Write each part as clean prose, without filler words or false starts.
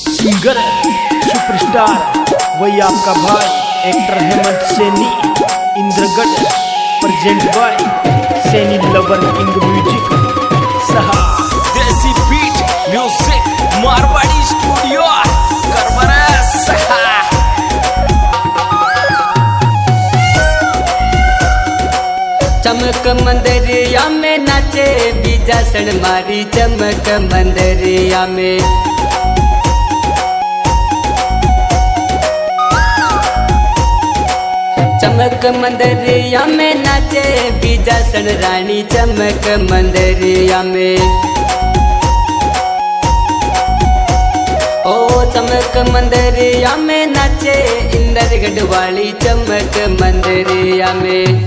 Singer superstar वही आपका भाई actor Hemant Saini Indragarh present by Saini lover king music सहा देसी बीट म्यूजिक मारवाड़ी स्टूडियो करबरा सहा। चमक मंदरिया में नाचे बीजा सन मारी चमक मंदरिया में। चमक मंदरिया में नाचे बीजा सन रानी चमक मंदरिया में। ओ चमक मंदरिया में नाचे इंद्रगढ़ वाली चमक मंदरिया में।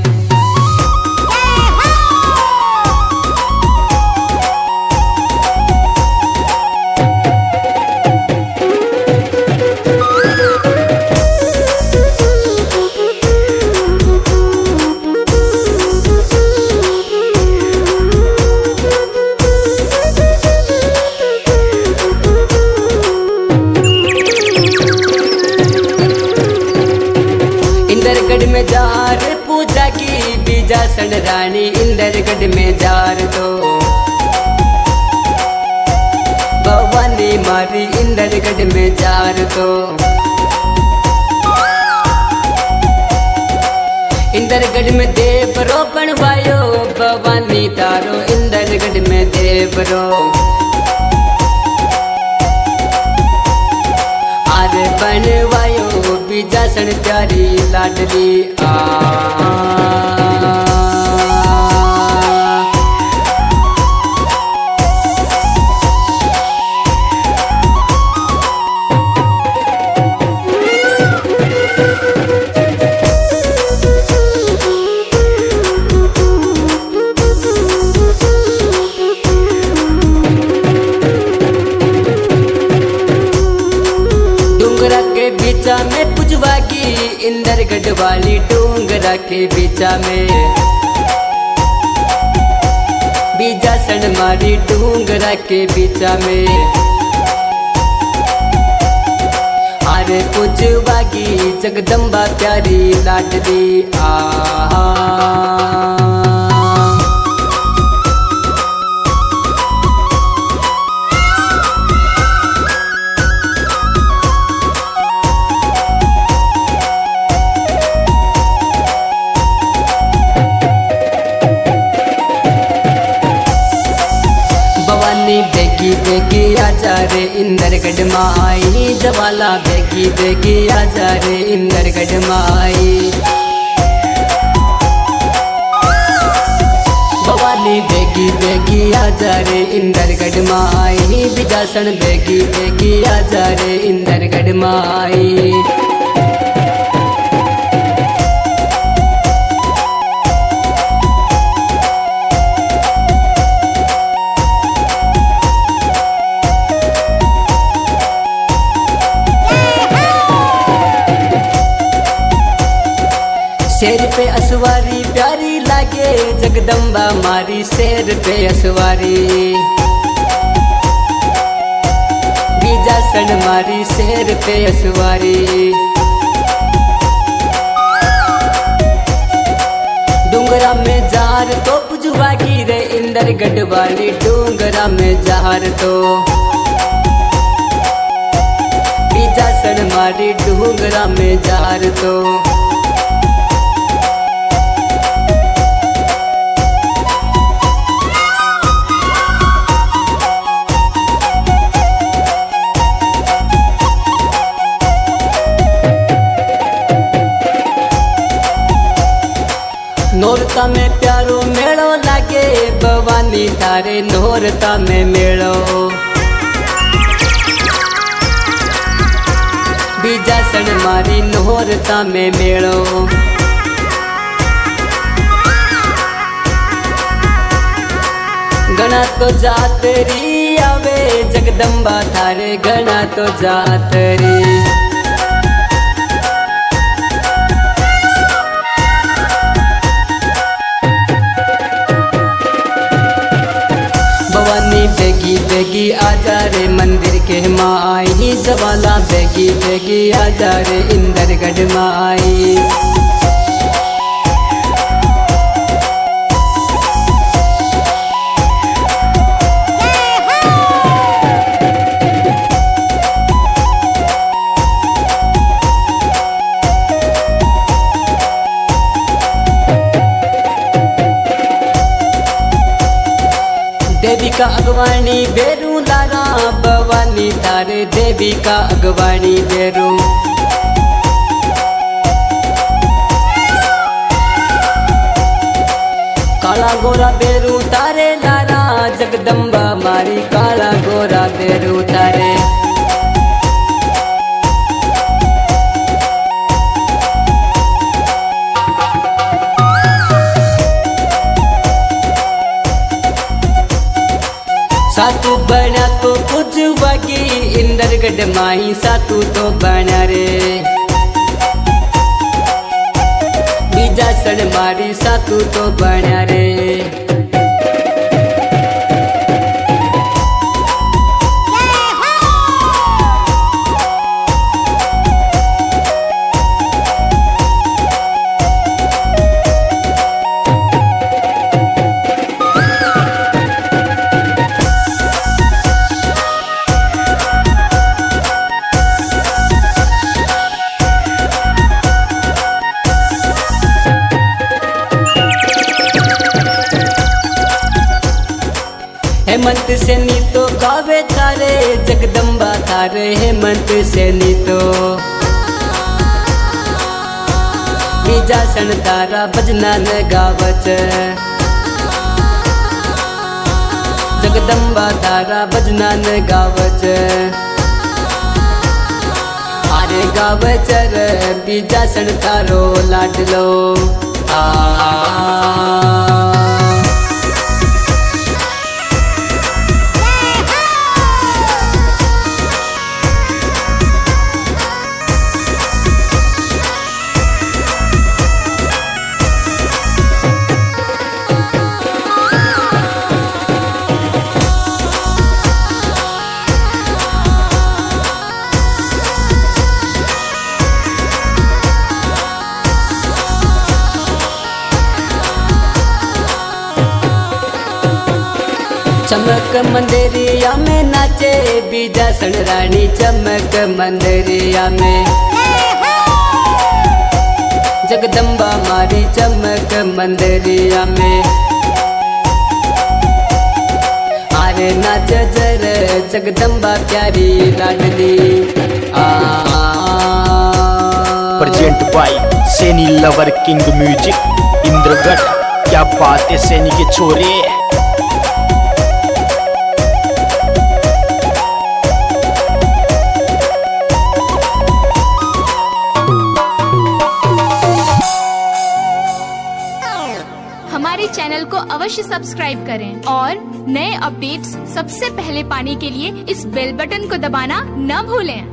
इंद्रगढ़ में जार पूजा की बीजा सन रानी इंद्रगढ़ में जार तो भवानी मारी इंद्रगढ़ में जार तो। इंद्रगढ़ में देवरो बनवायो भवानी तारो इंद्रगढ़ में देवरो। आरे बनवायो बीजा सन प्यारी लाडली डूंगरा के बीचा में पुजवा की इंद्रगढ़ वाली डूंगरा के बीचा में। बीजा सन मारी डूंगरा के बीचा में। अरे पुजवा की जगदम्बा प्यारी लाडली भवानी बेगी बेगी आजा रे इंद्रगढ़ माई जवाला बेगी बेगी आजा रे इंद्रगढ़ माई। भवानी बेगी बेगी आजा रे इंद्रगढ़ माई बिजासन बेगी बेगी आजा रे इंद्रगढ़ माई। शेर पे असवारी प्यारी लागे जगदम्बा मारी शेर पे असवारी। बीजा सन मारी शेर पे असवारी। डूंगरा में जार तो पुजवा की रे इंद्रगढ़ वाली डूंगरा में जार तो। बीजा सन मारी डूंगरा में जार तो। नोरता में प्यारो मेड़ो लागे भवानी तारे नोरता में मेड़ो। बीजा सन मारी नोरता में मेड़ो। गणा तो जातरी आवे जगदम्बा थारे गणा तो जातरी। भवानी बेगी बेगी आजा रे मंदिर के माई, जवाला बेगी बेगी आजा रे इंदरगढ़ माई। देवी का अगवानी बेरू लारा भवानी तारे, देवी का अगवानी बेरू। काला गोरा बेरू तारे लारा, जगदम्बा मारी काला गोरा बेरू तारे। सातू बना तो कुछ वागी इंदरगढ़ माई, सातू तो बना रे बीजा सड़ मारी, सातू तो बना रे। हेमंत से नी तो गावे तारे, जगदम्बा तारे हेमंत से नी तो। बीजा सन तारा भजना न गावच, जगदम्बा तारा भजना न गावच। अरे गावच रे बीजा सन तारो लाडलो चमक मंदिरिया में नाचे बीजा सन रानी, चमक मंदिरिया में जगदम्बा मारी, चमक मंदिरिया में। अरे नाच जर जगदम्बा प्यारी लाडली present by Saini lover king music Indragarh. क्या बात है सैनी के छोरे। हमारे चैनल को अवश्य सब्सक्राइब करें और नए अपडेट्स सबसे पहले पाने के लिए इस बेल बटन को दबाना न भूलें।